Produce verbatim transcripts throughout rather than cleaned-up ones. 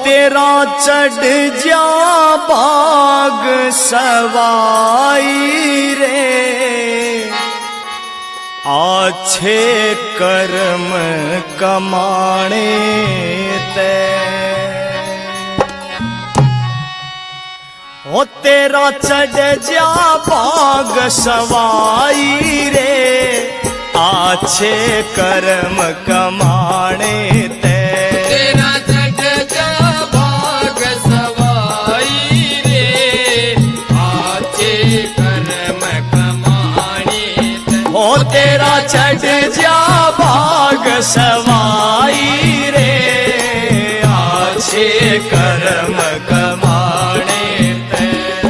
तेरा चढ़ जा बाग सवाई रे, अच्छे कर्म कमाने ते। ओ तेरा चढ़ जा बाग सवाई रे, अच्छे कर्म कमाने ते। तेरा चढ़ जा बाग सवाई रे, अच्छे कर्म कमाने ते। ओ तेरा चढ़ जा बाग सवाई रे, अच्छे कर्म कमाने ते।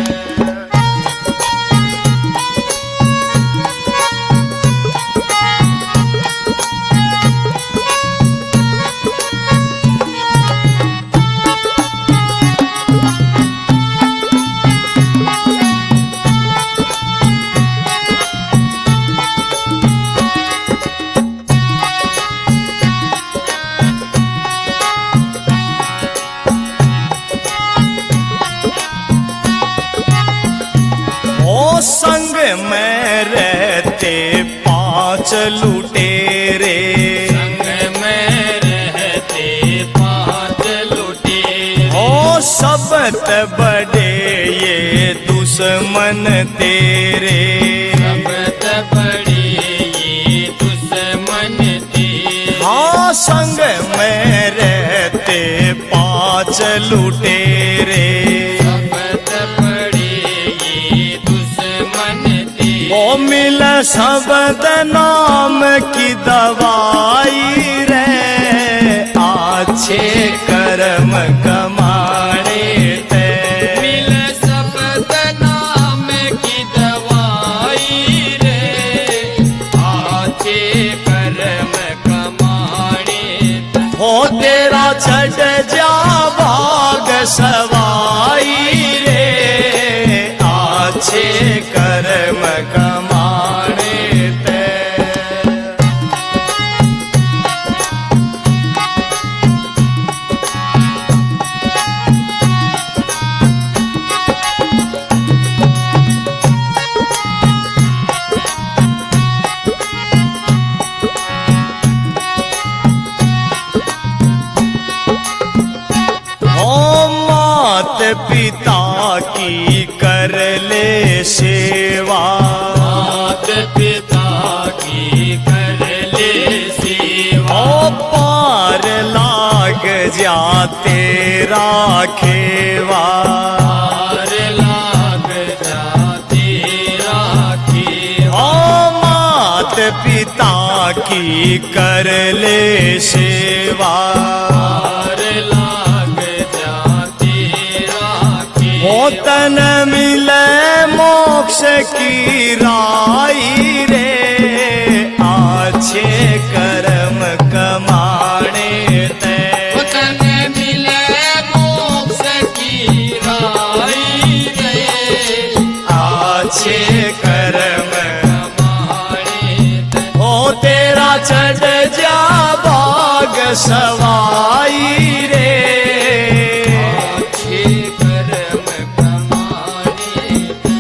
संग में रहते पांच लुटेरे, संग में रहते पांच लुटेरे। ओ सबत बड़े ये दुश्मन तेरे, सबत बड़े ये दुश्मन तेरे। हाँ संग में रहते पांच लुटेरे, ओ मिल शब्द नाम की दवाई रे, अच्छे कर्म कमाने ते। मिल शब्द नाम की दवाई रे, अच्छे कर्म कमाने ते। हो तेरा चढ़ जा बाग सवाई रे, अच्छे कर्म कमाने ते। ओ मात पिता की कर ले सेवा, मात पिता की कर ले सेवा। ओ पार लाग जा तेरा खेवा, पार लाग जा तेरा खेवा। ओ मात पिता की कर ले सेवा, पार लाग जा तेरा खेवा। ओ तन मिले मोक्ष की राई रे, अच्छे कर्म कमाने ते। तन मिले मोक्ष की राई रे, अच्छे कर्म कमाने ते। ओ तेरा चढ़ जा बाग सवाई रे, अच्छे कर्म कमाने ते।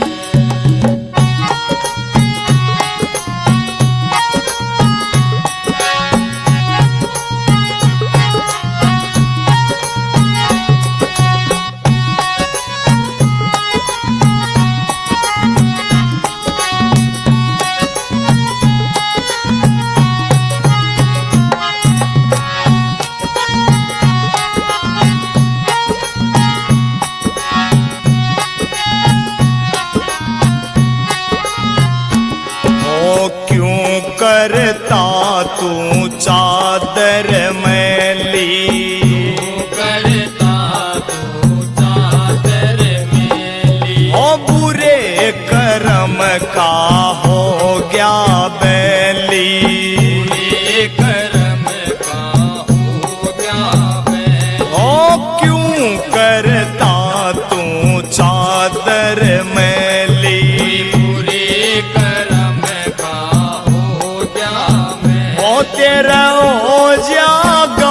करता तू चादर मैली, करता तू चादर मैली। ओ बुरे कर्म का हो गया बैली, बुरे कर्म का हो गया बैली। ओ क्यों करता तू चादर मैली, बुरे कर्म का हो गया बैली। ओ तेरा हो जा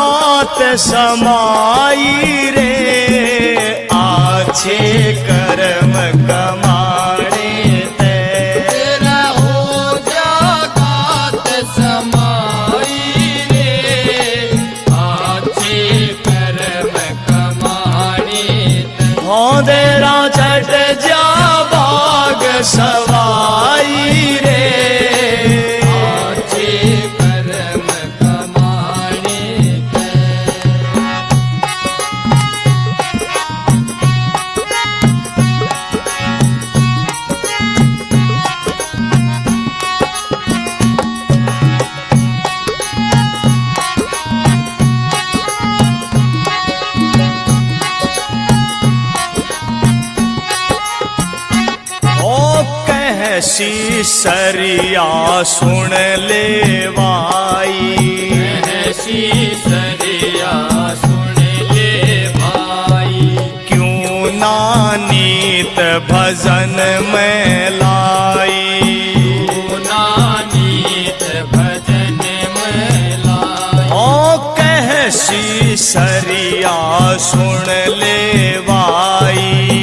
समाई रे, अच्छे कर्म कमाने ते। तेरा हो जागात समाई रे, अच्छे कर्म कमाने ते। हो तेरा चट जा बाग सवाई रे, अच्छे कर्म कमाने ते। कहसी सरिया सुन ले वाई, ऐसी सरिया सुन ले भाई। क्यों ना नीत भजन में लाई। नानीत भजन में लाई। ओ कहसी सरिया सुन ले वाई,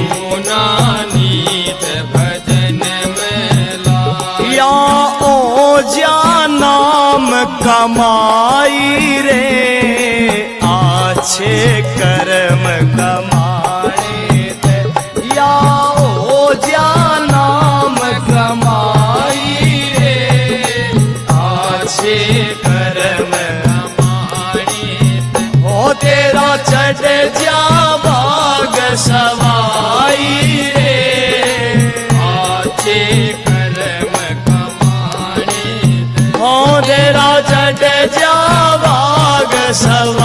नानीत भजन में लाई। या ओ जा नाम कमाई रे, अच्छे कर्म कमाने ते। या ओ जा नाम कमाई रे, अच्छे कर्म कमाने ते। हो तेरा चढ़ जा बाग सवाई रे, अच्छे कर्म कमाने ते। हो तेरा चढ़ जा बाग सवाई